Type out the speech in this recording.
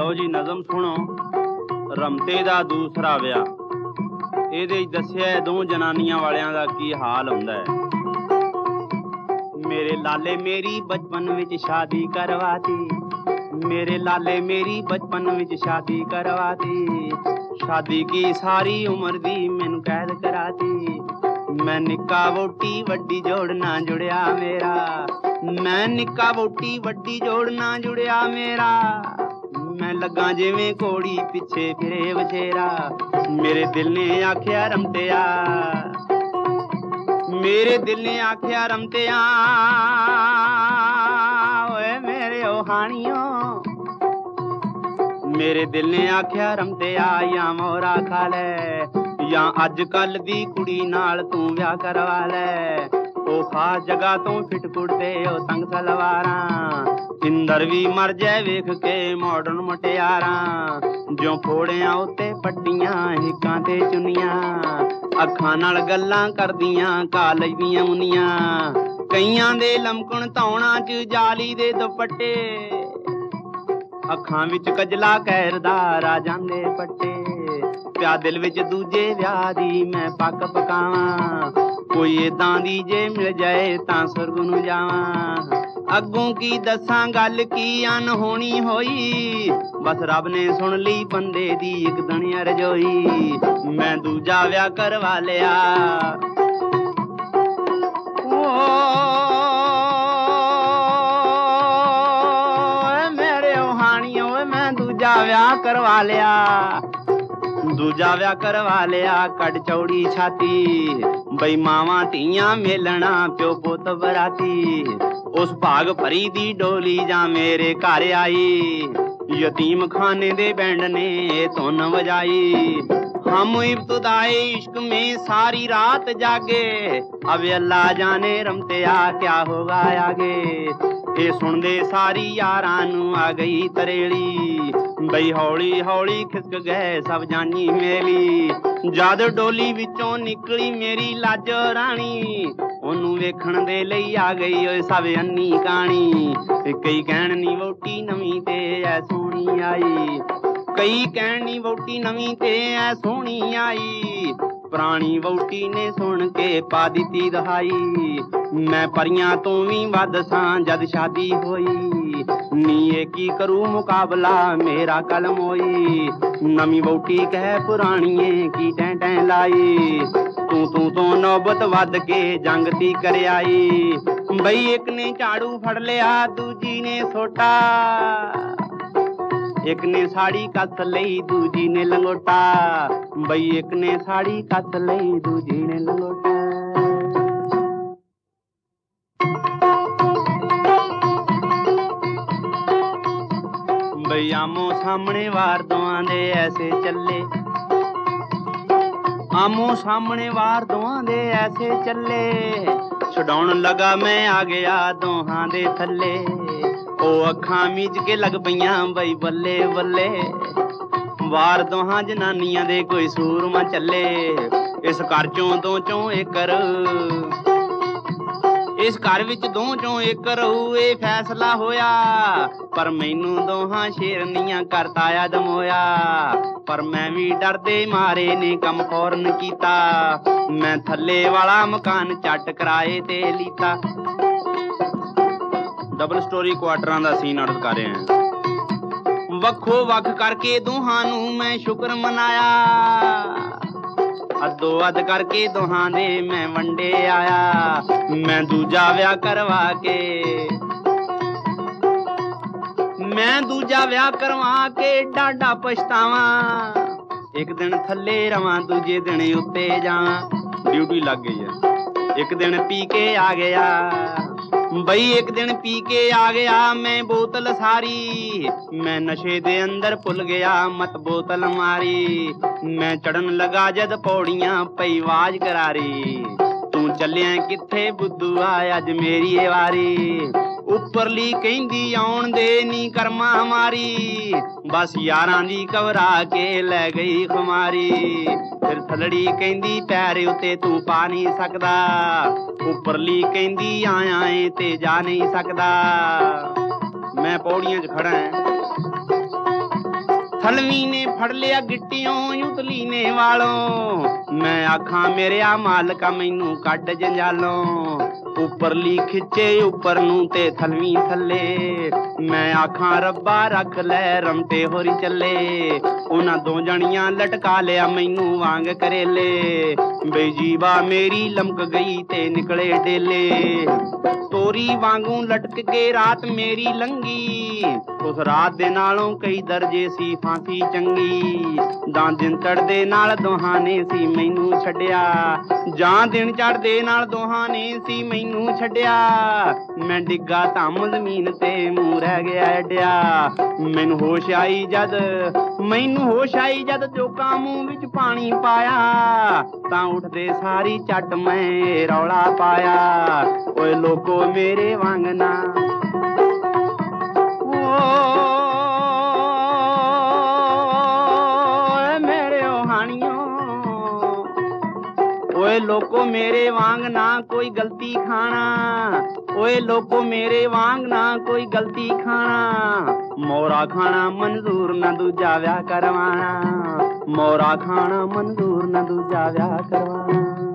ਲਓ ਜੀ ਨਜ਼ਮ ਸੁਣੋ। ਰਮਤੇ ਦਾ ਦੂਸਰਾ ਵਿਆਹ। ਇਹਦੇ ਦੱਸਿਆ ਦੋ ਜਨਾਨੀਆਂ ਵਾਲਿਆਂ ਦਾ ਕੀ ਹਾਲ ਹੁੰਦਾ ਹੈ। ਮੇਰੇ ਲਾਲੇ ਮੇਰੀ ਬਚਪਨ ਵਿੱਚ ਸ਼ਾਦੀ ਕਰਵਾਤੀ, ਮੇਰੇ ਲਾਲੇ ਮੇਰੀ ਬਚਪਨ ਵਿੱਚ ਸ਼ਾਦੀ ਕਰਵਾਤੀ। ਸ਼ਾਦੀ ਕੀ ਸਾਰੀ ਉਮਰ ਦੀ ਮੈਨੂੰ ਕੈਦ ਕਰਾਤੀ। ਮੈਂ ਨਿੱਕਾ ਵੋਟੀ ਵੱਡੀ ਜੋੜ ਨਾ ਜੁੜਿਆ ਮੇਰਾ, ਮੈਂ ਨਿੱਕਾ ਵੋਟੀ ਵੱਡੀ ਜੋੜ ਨਾ ਜੁੜਿਆ ਮੇਰਾ। मैं लगा जिवें घोड़ी पिछे फिरे बछेरा। मेरे दिल ने आख्या रमतिया, मेरे दिल ने आख्या रमतिया, ओए मेरे ओहानियों। मेरे दिल ने आख्या रमतिया या मोरा खा ले, या अज कल दी कुड़ी नाल तू ब्याह करवा ले। ओ खास जगह तो फिट कुड़ते ओ तंग सलवारा, इंदर भी मर जाए वेख के मॉडर्न मुटियारा। जो फोड़िया उत्ते पट्टियां हिकां ते चुनिया, अखां नाल गल्लां करदियां कालज दियां मुनियां। कईयां दे लमकण धौणां च जाली दे दुपट्टे, अखां विच कजला कैरदा राजां दे पट्टे। प्या दिल विच दूजे विआह दी मैं पक पकावां, कोई इदां दी जे मिल जाए तां सुरग नूं जावां। अगों की दसां गल की अनहोनी होई, बस रब ने सुन ली बंदे दी इक दिन रजोई। मैं दूजा विआह करवा लिया, मेरे ओहानियों मैं दूजा विआह करवा लिया। दूजा विआह करवा लिया कट चौड़ी छाती, बई मावां धीआं मेलना प्यो पुत बराती। उस भाग भरी दी डोली जा मेरे घर आई, यतीम खाने दे बैंड ने धुन बजाई। हम इब्तदाए इश्क में सारी रात जागे, अब अल्लाह जाने रमतिया क्या होगा आगे। ये सुनदे सारी यारां नूं आ गई तरेली, बई हौली हौली खिसक गए सब जानी मेली। जद डोली विचों निकली मेरी लाज राणी, ओनू वेखण दे लई आ गई ओए सब अन्नी कहानी। कई कहण नी वोटी नवीं ते ऐ सोहणी आई, कई कहण नी वोटी नवीं ते ऐ सोहणी आई। पुरानी वोटी ने सुन के पा दित्ती दहाई, मैं परियां तो भी वध सां जद शादी होई। नी की करू मुकाबला मेरा कलम होई, नवी वोटी कह पुराणीए की टैं टैं लाई। तू तो नौबत वध के जंग ती कर आई, बई एक ने झाड़ू फड़ लिया दूजी ने सोटा। एक ने साड़ी कस लई दूजी ने लंगोटा, बई एक ने साड़ी कस लई दूजी ने लंगोटा। बई आमो सामने वार दोआं दे ऐसे चले, आमो सामने वार दोआं दे ऐसे चले। छुड़ाउण लगा मैं आ गया दोहां दे थल्ले, ओ अखां मीच के लग पईयां बई बल्ले बल्ले। वार दोहां जनानियां दे कोई सूरमा चले, इस घर चों एक इस घर विच दो चों एक रहू ये फैसला होया। पर मैनू दोहां शेरनियां करता आदम होया, पर मैं भी डरदे मारे ने कम फौरन कीता। मैं थल्ले वाला मकान चट कराए ते लीता। डबल स्टोरी क्वार्टरां दा सीन अर्ज कर रहे हैं। वखो वख करके दोहां नू मैं शुक्र मनाया, अदो अद करके दोहां दे मैं वंडे आया। मैं दूजा विआह करवा के, मैं दूजा विआह करवा के डाडा पछतावा। एक दिन थल्ले रवां दूजे दिन उत्ते जावां, ड्यूटी लग गई है। एक दिन पी के आ गया, बई एक दिन पी के आ गया मैं बोतल सारी। मैं नशे दे अंदर भुल गया मत बोतल मारी। मैं चढ़न लगा जद पौड़ियां पई आवाज करारी, तू चलिया किथे बुद्धू आ अज मेरी वारी। उपरली कहंदी आउण दे नी कर्मा हमारी, बस यारां दी घबरा के लै गई खुमारी। फिर थलड़ी कहंदी पैर उत्ते तू पा नहीं सकदा, उपरली कहंदी आया है ते जा नहीं सकदा। मैं पौड़ियां च खड़ा है, ਥਲਵੀ ਨੇ ਫੜ ਲਿਆ ਗਿੱਟਿਓਂ ਉਤਲੀ ਨੇ ਵਾਲੋਂ ਮੈਂ ਆਖਾਂ ਮੇਰਿਆ ਮਾਲਕਾ ਮੈਨੂੰ ਕੱਢ ਜੰਜਾਲੋਂ ਉੱਪਰਲੀ ਖਿੱਚੇ ਉੱਪਰ ਨੂੰ ਤੇ ਥਲਵੀ ਥੱਲੇ ਮੈਂ ਆਖਾਂ ਰੱਬਾ ਰੱਖ ਲੈ ਰਮਤੇ ਹੋਰੀ ਚੱਲੇ ਉਹਨਾਂ ਦੋ ਜਣੀਆਂ ਲਟਕਾ ਲਿਆ ਮੈਨੂੰ ਵਾਂਗ ਕਰੇਲੇ ਬਈ ਜੀਵਾ ਮੇਰੀ ਲਮਕ ਗਈ ਤੇ ਨਿਕਲੇ ਡੇਲੇ ਤੋਰੀ ਵਾਂਗੂ ਲਟਕ ਕੇ ਰਾਤ ਮੇਰੀ ਲੰਗੀ ਉਸ ਰਾਤ ਦੇ ਨਾਲੋਂ ਕਈ ਦਰਜੇ ਸੀ ਫਾਂਸੀ ਚੰਗੀ ਜਾਂ ਦਿਨ ਚੜ੍ਹਦੇ ਨਾਲ ਦੋਹਾਂ ਨੇ ਸੀ ਮੈਨੂੰ ਛੱਡਿਆ ਜਾਂ ਦਿਨ ਚੜ੍ਹਦੇ ਨਾਲ ਦੋਹਾਂ ਨੇ ਸੀ ਮੈਨੂੰ ਛੱਡਿਆ ਮੈਂ ਡਿੱਗਾ ਧੰਮ ਜ਼ਮੀਨ ਤੇ ਮੂੰਹ ਰਹਿ ਗਿਆ ਐਡਿਆ ਮੈਨੂੰ ਹੋਸ਼ ਆਈ ਜਦ ਚੋਕਾਂ ਮੂੰਹ ਵਿੱਚ ਪਾਣੀ ਪਾਇਆ ਤਾਂ ਉੱਠਦੇ ਸਾਰੀ ਝੱਟ ਮੈਂ ਰੌਲਾ ਪਾਇਆ ਓਏ ਲੋਕੋ ਮੇਰੇ ਵਾਂਗ ਨਾ ਓਏ ਲੋਕੋ ਮੇਰੇ ਵਾਂਗ ਨਾ ਕੋਈ ਗਲਤੀ ਖਾਣਾ ਓਏ ਲੋਕੋ ਮੇਰੇ ਵਾਂਗ ਨਾ ਕੋਈ ਗਲਤੀ ਖਾਣਾ ਮੋਰਾ ਖਾਣਾ ਮਨਜ਼ੂਰ ਨਾ ਦੂਜਾ ਵਿਆਹ ਕਰਵਾਣਾ ਮੋਰਾ ਖਾਣਾ ਮਨਜ਼ੂਰ ਨਾ ਦੂਜਾ ਵਿਆਹ ਕਰਵਾਣਾ